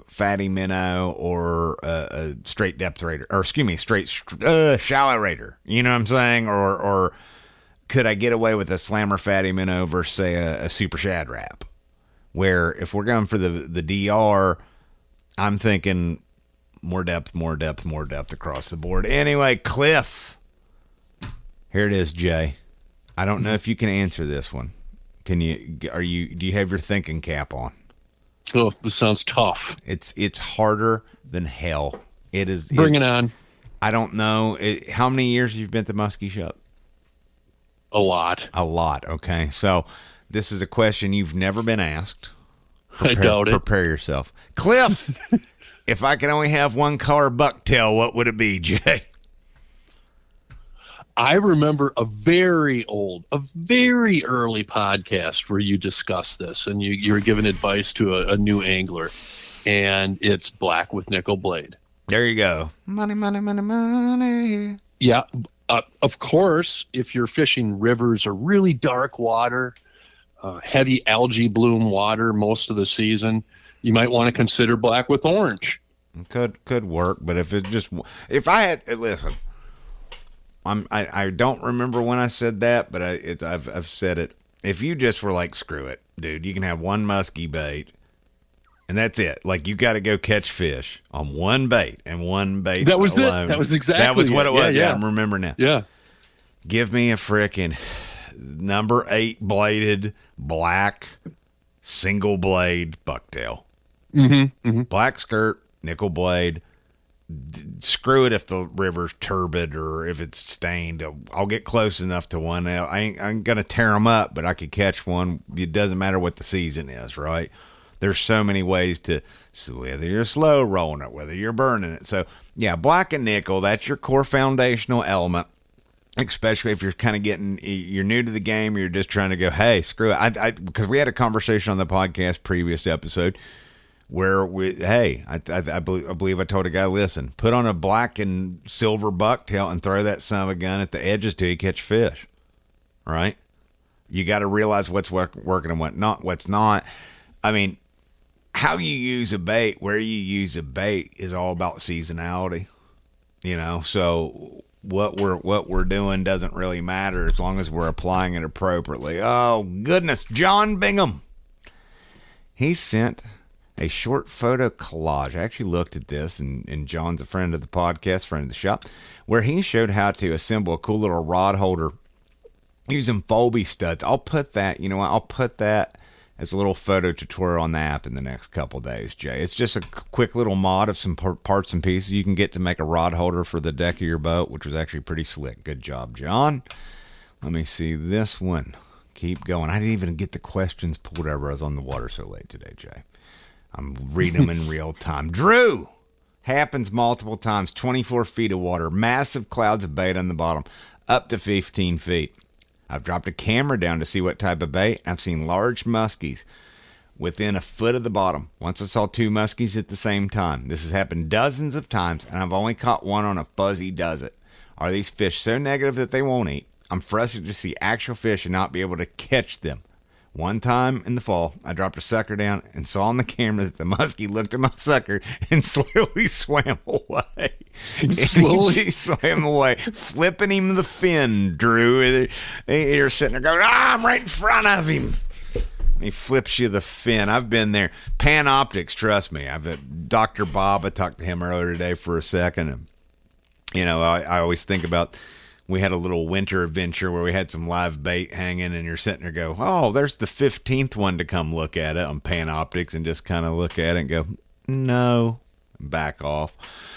Minnow, or a straight depth raider, or excuse me, straight shallow raider? You know what I'm saying? Or could I get away with a Slammer Fatty Minnow versus, say, a Super Shad Rap? Where if we're going for the DR, I'm thinking more depth across the board. Anyway, Cliff, here it is, Jay. I don't know if you can answer this one. Do you have your thinking cap on? Oh, this sounds tough. It's harder than hell. It is. Bring it on. I don't know. How many years you've been at the Muskie Shop? A lot. Okay. So this is a question you've never been asked. I doubt it. Prepare yourself. Cliff, if I could only have one color bucktail, what would it be, Jay? I remember a very early podcast where you discussed this, and you were giving advice to a new angler, and it's black with nickel blade. There you go. Money, money, money, money. Yeah. Of course, if you're fishing rivers or really dark water, heavy algae bloom water most of the season, you might want to consider black with orange. Could work, but if I had, listen, I don't remember when I said that, but I've said it. If you just were like, screw it, dude, you can have one muskie bait, and that's it. Like, you got to go catch fish on one bait and one bait. That was alone. it. That was exactly. That was what it was. Yeah. I remember now. Yeah. Give me a frickin' number 8 bladed black single blade bucktail. Mm-hmm. Black skirt, nickel blade. Screw it if the river's turbid or if it's stained. I'll get close enough to one. I ain't gonna tear them up, but I could catch one. It doesn't matter what the season is, right? There's so many ways so whether you're slow rolling it, whether you're burning it. So yeah, black and nickel, that's your core foundational element. Especially if you're kind of you're new to the game, you're just trying to go, hey, screw it. Because we had a conversation on the podcast previous episode where I believe I told a guy, listen, put on a black and silver bucktail and throw that son of a gun at the edges till you catch fish. Right? You got to realize what's working and what's not. I mean, how you use a bait, where you use a bait is all about seasonality. You know, so what we're doing doesn't really matter as long as we're applying it appropriately. Oh goodness, John Bingham. He sent a short photo collage. I actually looked at this, and John's a friend of the podcast, friend of the shop, where he showed how to assemble a cool little rod holder using Folby studs. I'll put that as a little photo tutorial on the app in the next couple days, Jay. It's just a quick little mod of some parts and pieces you can get to make a rod holder for the deck of your boat, which was actually pretty slick. Good job, John. Let me see this one. Keep going. I didn't even get the questions pulled over. I was on the water so late today, Jay. I'm reading them in real time. Drew! Happens multiple times. 24 feet of water. Massive clouds of bait on the bottom. Up to 15 feet. I've dropped a camera down to see what type of bait. I've seen large muskies within a foot of the bottom. Once I saw 2 muskies at the same time. This has happened dozens of times, and I've only caught one on a fuzzy does it. Are these fish so negative that they won't eat? I'm frustrated to see actual fish and not be able to catch them. One time in the fall, I dropped a sucker down and saw on the camera that the muskie looked at my sucker and slowly swam away. He swam away, flipping him the fin, Drew. You're sitting there going, I'm right in front of him. He flips you the fin. I've been there. Panoptics, trust me. Dr. Bob, I talked to him earlier today for a second. And, you know, I always think about, we had a little winter adventure where we had some live bait hanging, and you're sitting there go, oh, there's the 15th one to come look at it on Panoptics, and just kind of look at it and go, no, back off.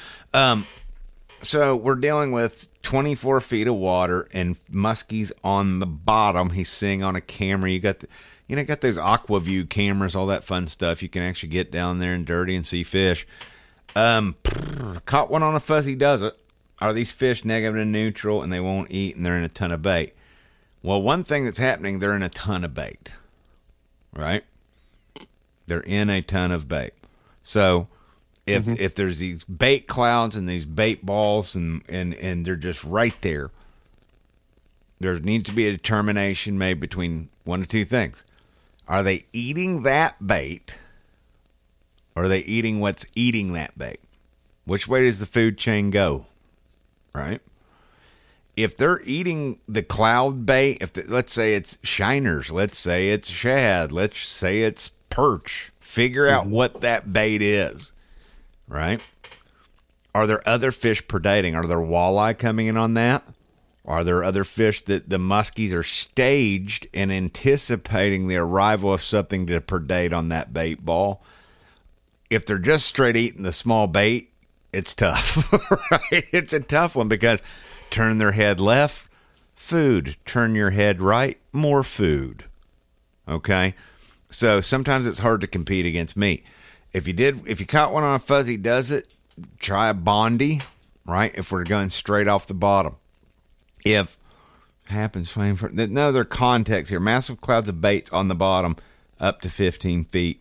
So we're dealing with 24 feet of water and muskies on the bottom. He's seeing on a camera. You got those AquaView cameras, all that fun stuff. You can actually get down there and dirty and see fish. Caught one on a fuzzy does it. Are these fish negative and neutral and they won't eat and they're in a ton of bait? Well, one thing that's happening, they're in a ton of bait, right? They're in a ton of bait. So if there's these bait clouds and these bait balls and they're just right there, there needs to be a determination made between one of two things. Are they eating that bait, or are they eating what's eating that bait? Which way does the food chain go? Right? If they're eating the cloud bait, let's say it's shiners, let's say it's shad, let's say it's perch, figure out what that bait is, right? Are there other fish predating? Are there walleye coming in on that? Are there other fish that the muskies are staged and anticipating the arrival of something to predate on that bait ball? If they're just straight eating the small bait, it's tough, right? It's a tough one because turn their head left, food. Turn your head right, more food. Okay? So sometimes it's hard to compete against meat. If you caught one on a fuzzy does it, try a Bondi, right? If we're going straight off the bottom. If happens, no other context here. Massive clouds of baits on the bottom up to 15 feet.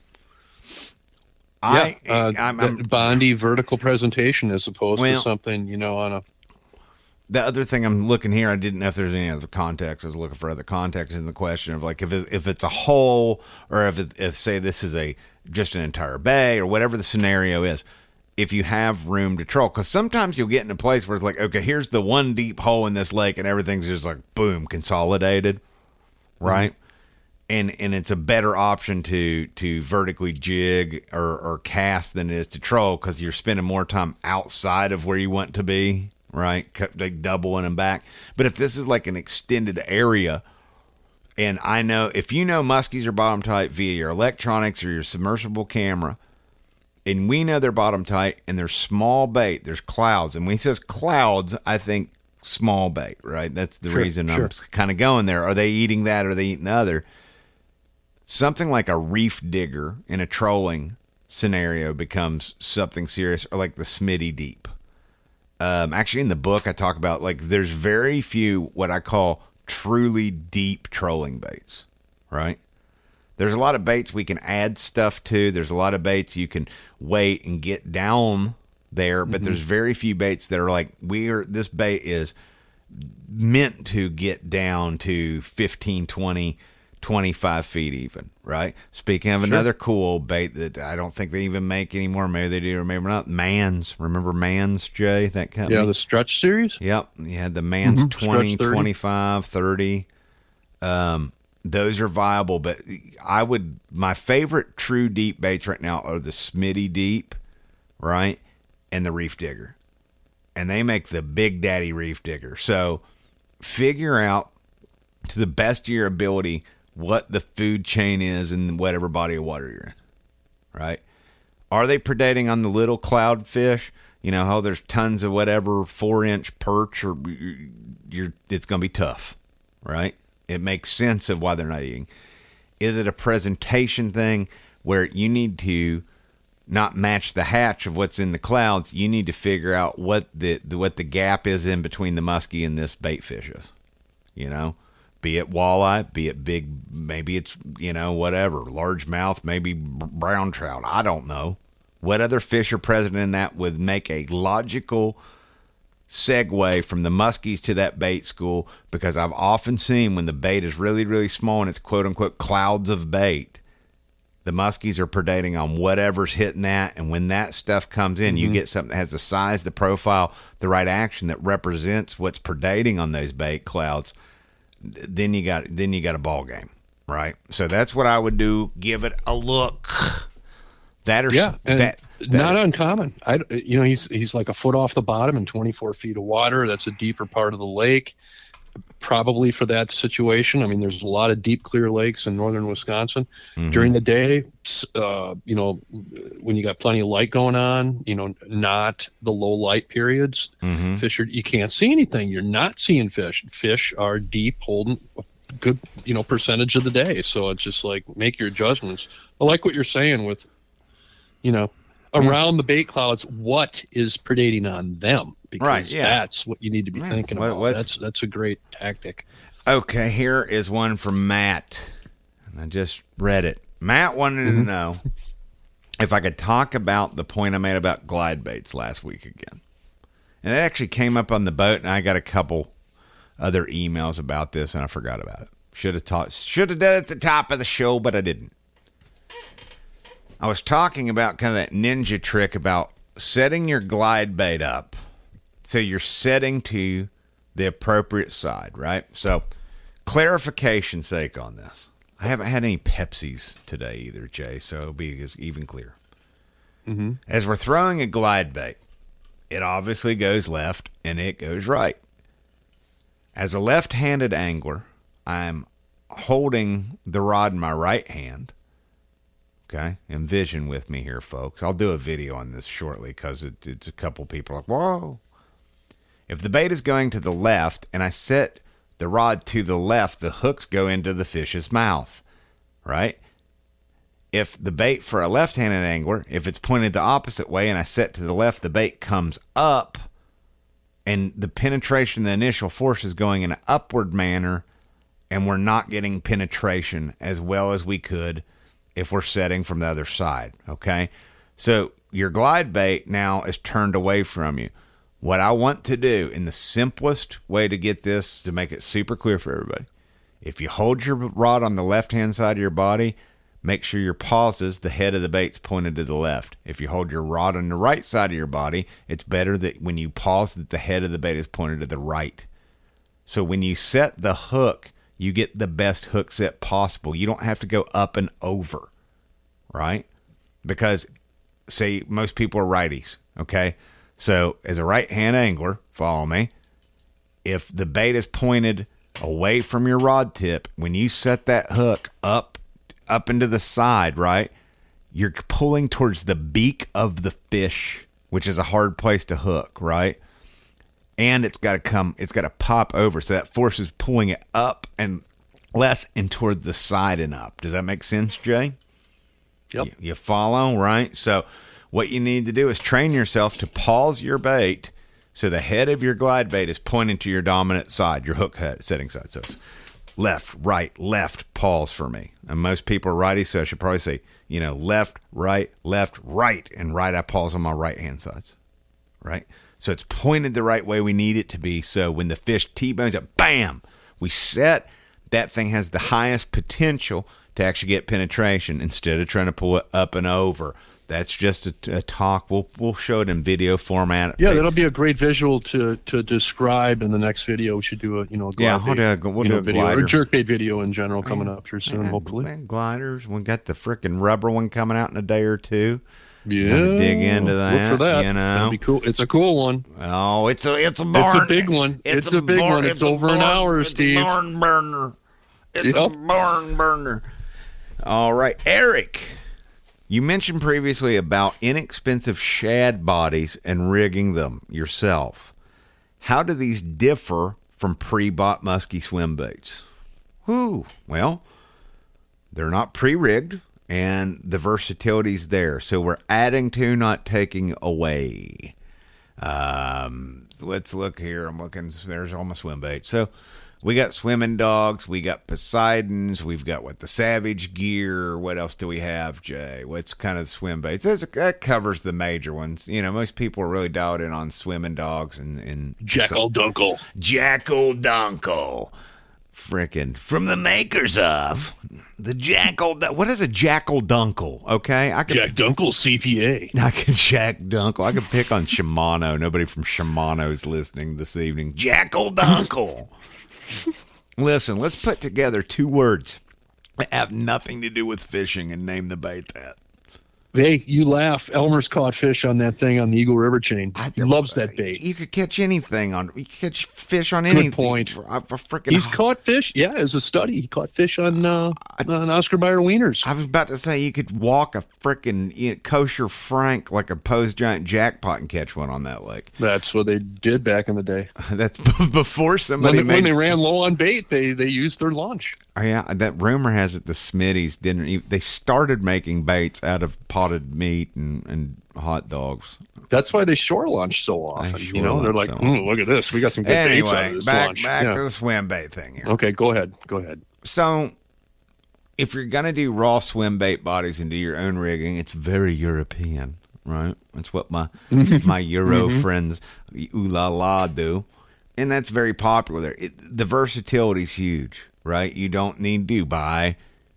Bondi vertical presentation as opposed to something, on a... The other thing I'm looking here, I didn't know if there's any other context. I was looking for other context in the question of like if it's a hole, or if say this is just an entire bay, or whatever the scenario is. If you have room to troll, because sometimes you'll get in a place where it's like, okay, here's the one deep hole in this lake, and everything's just like boom, consolidated, right? And it's a better option to vertically jig or cast than it is to troll, because you're spending more time outside of where you want to be, right? Like doubling them back. But if this is like an extended area, and I know if you know muskies are bottom tight via your electronics or your submersible camera, and we know they're bottom tight and they're small bait, there's clouds. And when he says clouds, I think small bait, right? That's the reason I'm kind of going there. Are they eating that, or are they eating the other? Something like a reef digger in a trolling scenario becomes something serious, or like the Smitty Deep. Actually, in the book, I talk about like there's very few what I call truly deep trolling baits, right? There's a lot of baits we can add stuff to. There's a lot of baits you can wait and get down there, but there's very few baits that are like, this bait is meant to get down to 15, 20, 25 feet even, right? Speaking of another cool bait that I don't think they even make anymore, maybe they do or maybe not, Mans. Remember Mans, Jay, that company? Yeah, the Stretch series? Yep. You had the Mans 20, 25, 30. Those are viable, but my favorite true deep baits right now are the Smitty Deep, right? And the Reef Digger. And they make the Big Daddy Reef Digger. So figure out to the best of your ability what the food chain is in whatever body of water you're in, right? Are they predating on the little cloudfish? You know, how there's tons of whatever 4-inch perch, or it's going to be tough, right? It makes sense of why they're not eating. Is it a presentation thing where you need to not match the hatch of what's in the clouds? You need to figure out what the gap is in between the muskie and this bait fish is, you know? Be it walleye, be it big, maybe it's, you know, whatever, largemouth, maybe brown trout. I don't know. What other fish are present in that would make a logical segue from the muskies to that bait school? Because I've often seen when the bait is really, really small and it's quote-unquote clouds of bait, the muskies are predating on whatever's hitting that. And when that stuff comes in, you get something that has the size, the profile, the right action that represents what's predating on those bait clouds. Then you got a ball game, right? So that's what I would do. Give it a look. That or that not uncommon. He's like a foot off the bottom and 24 feet of water. That's a deeper part of the lake, probably for that situation. I mean, there's a lot of deep, clear lakes in northern Wisconsin. During the day, when you got plenty of light going on, not the low light periods, fish you can't see anything. You're not seeing fish. Fish are deep, holding a good, percentage of the day. So it's just like, make your adjustments. I like what you're saying with, around the bait clouds, what is predating on them? Because that's what you need to be thinking about. That's a great tactic. Okay, here is one from Matt. I just read it. Matt wanted to know if I could talk about the point I made about glide baits last week again. And it actually came up on the boat, and I got a couple other emails about this, and I forgot about it. Should have done it at the top of the show, but I didn't. I was talking about kind of that ninja trick about setting your glide bait up so you're setting to the appropriate side, right? So, clarification's sake on this. I haven't had any Pepsis today either, Jay, so it'll be even clear. As we're throwing a glide bait, it obviously goes left and it goes right. As a left-handed angler, I'm holding the rod in my right hand. Okay, envision with me here, folks. I'll do a video on this shortly because it's a couple people like, whoa. If the bait is going to the left and I set the rod to the left, the hooks go into the fish's mouth, right? If the bait for a left-handed angler, if it's pointed the opposite way and I set to the left, the bait comes up and the penetration, the initial force is going in an upward manner, and we're not getting penetration as well as we could if we're setting from the other side, okay? So your glide bait now is turned away from you. What I want to do, in the simplest way to get this, to make it super clear for everybody, if you hold your rod on the left-hand side of your body, make sure your pauses, the head of the bait's pointed to the left. If you hold your rod on the right side of your body, it's better that when you pause that the head of the bait is pointed to the right. So when you set the hook, you get the best hook set possible. You don't have to go up and over, right? Because, say, most people are righties, okay? So as a right-hand angler, follow me, if the bait is pointed away from your rod tip, when you set that hook up into the side, right, you're pulling towards the beak of the fish, which is a hard place to hook, right? And it's got to pop over. So that force is pulling it up and less and toward the side and up. Does that make sense, Jay? Yep. You follow, right? So what you need to do is train yourself to pause your bait so the head of your glide bait is pointing to your dominant side, your hook head setting side. So it's left, right, left, pause for me. And most people are righty, so I should probably say, left, right, and right I pause on my right-hand sides, right? So it's pointed the right way we need it to be. So when the fish T-bones up, bam, we set, that thing has the highest potential to actually get penetration instead of trying to pull it up and over. That's just a talk. We'll show it in video format. Yeah, that'll be a great visual to describe in the next video. We should do a we'll do a video glider. or jerkbait video in general coming up here soon. Hopefully, gliders. We got the freaking rubber one coming out in a day or two. Yeah, dig into that. Look for that. That'd be cool. It's a cool one. Oh, it's a barn. It's a big one. It's a big one. It's over an hour, Steve. It's a barn burner. It's a barn burner. All right, Eric. You mentioned previously about inexpensive shad bodies and rigging them yourself. How do these differ from pre-bought musky swim baits? Well, they're not pre-rigged, and the versatility's there. So we're adding to, not taking away. So let's look here. I'm looking. There's all my swim baits. So we got Swimming Dogs. We got Poseidons. We've got the Savage Gear. What else do we have, Jay? What's kind of the swim baits? That covers the major ones. Most people are really dialed in on Swimming Dogs and Jackal Dunkle. Jackal Dunkle. Frickin' from the makers of the Jackal. What is a Jackal Dunkle? Okay, Jack Dunkel CPA. I can Jack Dunkle. I can pick on Shimano. Nobody from Shimano's listening this evening. Jackal Dunkle. Listen, let's put together two words that have nothing to do with fishing and name the bait that. Hey, you laugh. Elmer's caught fish on that thing on the Eagle River chain. He loves that bait. You could catch anything on. You could catch fish on anything. Good point. He's caught fish. Yeah, as a study, he caught fish on Oscar Mayer wieners. I was about to say you could walk a frickin' kosher Frank like a posed giant jackpot and catch one on that lake. That's what they did back in the day. That's before somebody when they ran low on bait, they used their launch. Oh, yeah, that rumor has it the Smitties they started making baits out of potted meat and hot dogs. That's why they shore launch so often. They're like, look at this. We got some good baits out of this launch. Back to the swim bait thing here. Okay, go ahead. So, if you're going to do raw swim bait bodies and do your own rigging, it's very European, right? That's what my Euro friends, ooh la la, do. And that's very popular there. The versatility's huge, right? You don't need to buy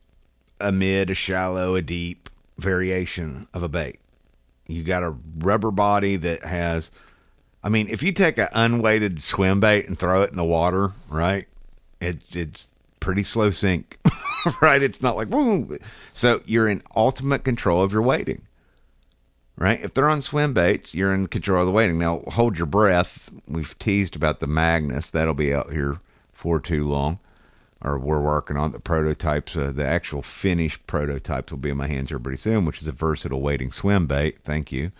a mid, a shallow, a deep variation of a bait. You got a rubber body that has, if you take an unweighted swim bait and throw it in the water, right? It's pretty slow sink, right? It's not like, woo. So you're in ultimate control of your weighting, right? If they're on swim baits, you're in control of the weighting. Now, hold your breath. We've teased about the Magnus. That'll be out here for too long. Or we're working on the prototypes. The actual finished prototypes will be in my hands here pretty soon, which is a versatile weighting swim bait. Thank you.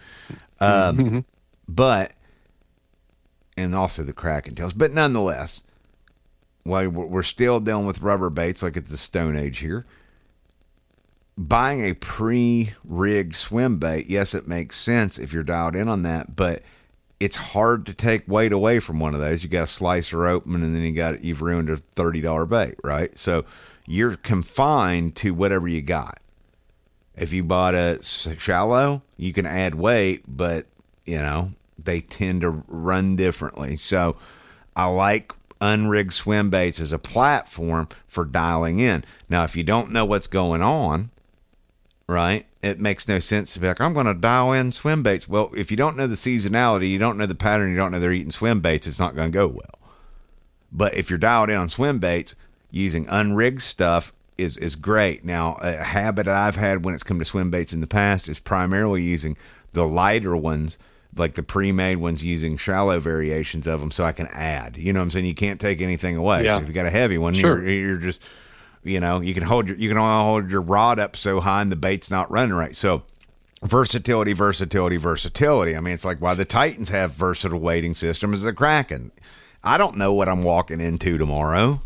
But, and also the Kraken tails. But nonetheless, while we're still dealing with rubber baits like it's the Stone Age here, buying a pre-rigged swim bait, yes, it makes sense if you're dialed in on that, but it's hard to take weight away from one of those. You got to slice her open, and then you've ruined a $30 bait, right? So you're confined to whatever you got. If you bought a shallow, you can add weight, but they tend to run differently. So I like unrigged swim baits as a platform for dialing in. Now, if you don't know what's going on, right, it makes no sense to be like, I'm going to dial in swim baits. Well, if you don't know the seasonality, you don't know the pattern, you don't know they're eating swim baits, it's not going to go well. But if you're dialed in on swim baits, using unrigged stuff is great. Now, a habit I've had when it's come to swim baits in the past is primarily using the lighter ones, like the pre-made ones, using shallow variations of them so I can add. You know what I'm saying? You can't take anything away. Yeah. So if you got a heavy one, sure, you're just... you can only hold your rod up so high and the bait's not running right. So versatility. It's like why the Titans have versatile weighting systems, the Kraken. I don't know what I'm walking into tomorrow.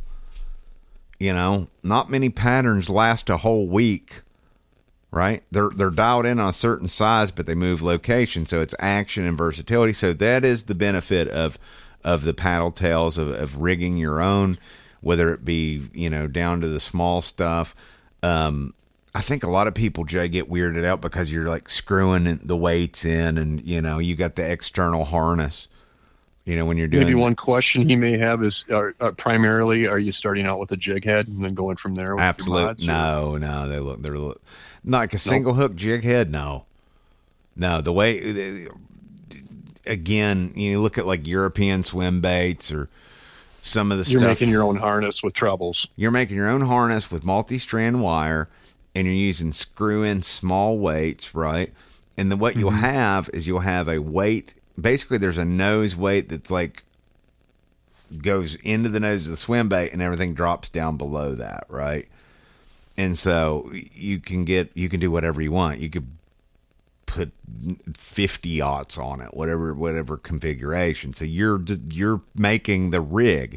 Not many patterns last a whole week, right? They're dialed in on a certain size, but they move location. So it's action and versatility. So that is the benefit of the paddle tails of rigging your own, whether it be, down to the small stuff. I think a lot of people, Jay, get weirded out because you're like screwing the weights in and, you got the external harness, when you're doing. Maybe one question he may have is, primarily, are you starting out with a jig head and then going from there? With Absolutely. No, they're like a single hook jig head. No, the way, again, you look at like European swim baits or some of the You're stuff. making your own harness with trebles. You're making your own harness with multi-strand wire, and you're using screw-in small weights, right? And then what you'll have is you'll have a weight. Basically, there's a nose weight that's like goes into the nose of the swim bait, and everything drops down below that, right? And so you can do whatever you want. You could put 50 aughts on it, whatever configuration. So you're making the rig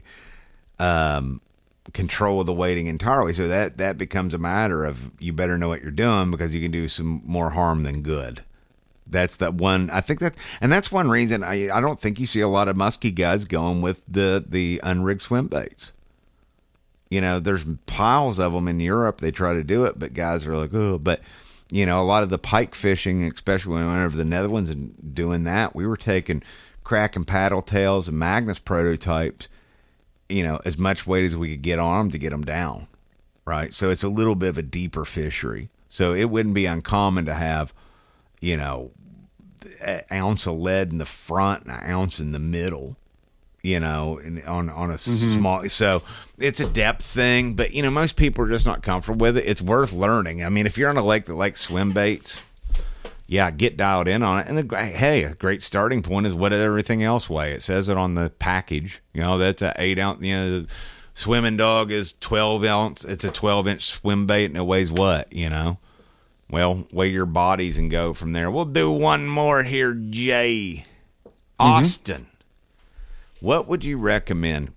control the weighting entirely. So that becomes a matter of, you better know what you're doing, because you can do some more harm than good. That's that one. I think that's one reason I don't think you see a lot of muskie guys going with the unrigged swim baits. You know, there's piles of them in Europe. They try to do it, but guys are like, oh. But, you know, a lot of the pike fishing, especially when we went over to the Netherlands and doing that, we were taking Kraken paddle tails and Magnus prototypes, you know, as much weight as we could get on them to get them down, right? So it's a little bit of a deeper fishery. So it wouldn't be uncommon to have, you know, an ounce of lead in the front and an ounce in the middle, you know, on a small. So it's a depth thing, but, you know, most people are just not comfortable with it. It's worth learning. I mean, if you're on a lake that likes swim baits, yeah, get dialed in on it. And hey, a great starting point is what everything else weigh. It says it on the package. You know, that's a 8 ounce. You know, the Swimming Dog is 12 ounce. It's a 12-inch swim bait, and it weighs what? You know, well, weigh your bodies and go from there. We'll do one more here, Jay. Austin, what would you recommend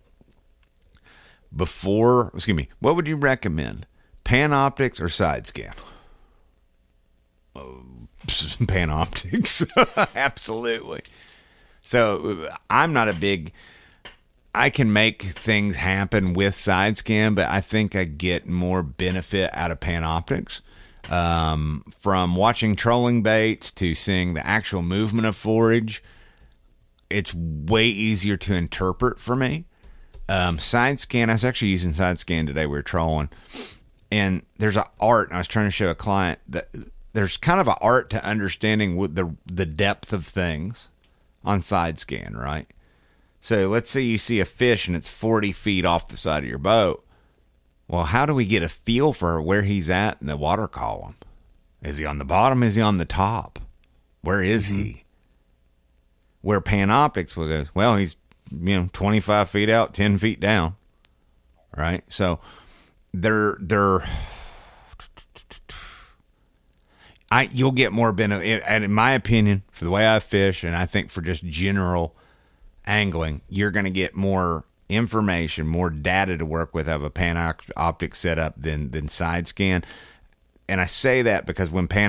what would you recommend? Panoptix or side scan? Panoptix. Absolutely. So I'm not I can make things happen with side scan, but I think I get more benefit out of Panoptix. From watching trolling baits to seeing the actual movement of forage, it's way easier to interpret for me. Side scan, I was actually using side scan today. We were trolling, and there's an art, and I was trying to show a client that there's kind of an art to understanding what the depth of things on side scan, right? So let's say you see a fish and it's 40 feet off the side of your boat. Well, how do we get a feel for where he's at in the water column? Is he on the bottom? Is he on the top? Where is he? Where Panoptix will go, well, he's 25 feet out, 10 feet down, right? So you'll get more benefit, and in my opinion, for the way I fish, and I think for just general angling, you're going to get more information, more data to work with of a Panoptix setup than side scan. And I say that because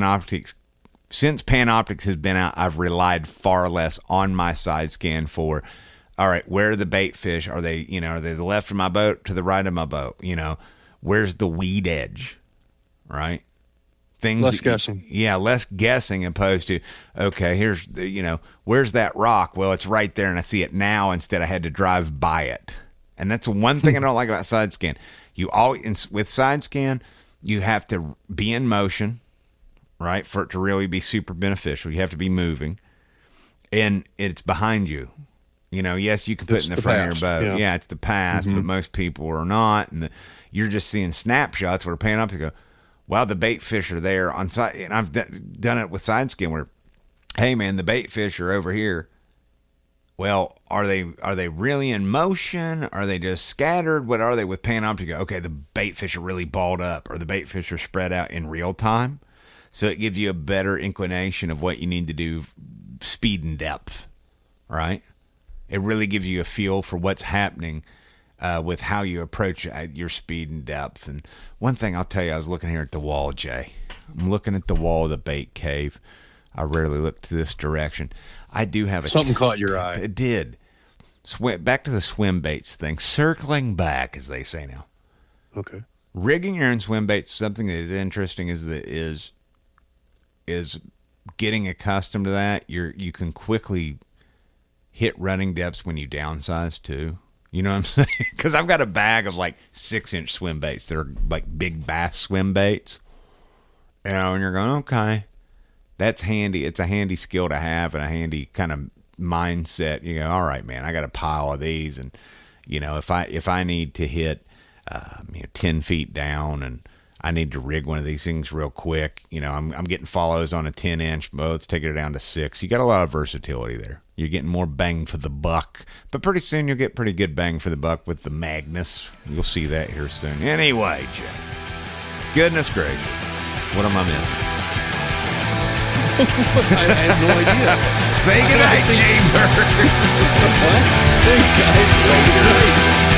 since Panoptix has been out, I've relied far less on my side scan for, all right, where are the bait fish? Are they the left of my boat to the right of my boat? You know, where's the weed edge, right? Things less guessing. Yeah, less guessing opposed to, okay, here's where's that rock? Well, it's right there and I see it now instead I had to drive by it. And that's one thing I don't like about side scan. With side scan, you have to be in motion, right, for it to really be super beneficial. You have to be moving, and it's behind you. You know, yes, you can put it in the front of your boat. Yeah, it's the past, but most people are not, and you're just seeing snapshots where Panoptix go, wow, the bait fish are there on side. And I've done it with side skin where, hey man, the bait fish are over here. Well, are they really in motion? Are they just scattered? What are they with Panoptix? Okay, the bait fish are really balled up, or the bait fish are spread out in real time. So it gives you a better inclination of what you need to do, speed and depth, right? It really gives you a feel for what's happening with how you approach your speed and depth. And one thing I'll tell you, I was looking here at the wall, Jay. I'm looking at the wall of the bait cave. I rarely look to this direction. I do have something caught your eye. It did. Back to the swim baits thing. Circling back, as they say now. Okay. Rigging your own swim baits, something that is interesting is getting accustomed to that. You can quickly hit running depths when you downsize too. You know what I'm saying? Because I've got a bag of like 6-inch swim baits. They're like big bass swim baits. You know, and you're going, okay, that's handy. It's a handy skill to have and a handy kind of mindset. You go, all right, man, I got a pile of these, and if I need to hit 10 feet down, and I need to rig one of these things real quick. You know, I'm getting follows on a 10-inch. Well, let's take it down to 6. You got a lot of versatility there. You're getting more bang for the buck. But pretty soon you'll get pretty good bang for the buck with the Magnus. You'll see that here soon. Anyway, Jay. Goodness gracious. What am I missing? I have no idea. Say goodnight, Chamber. What? Thanks, guys. Good night.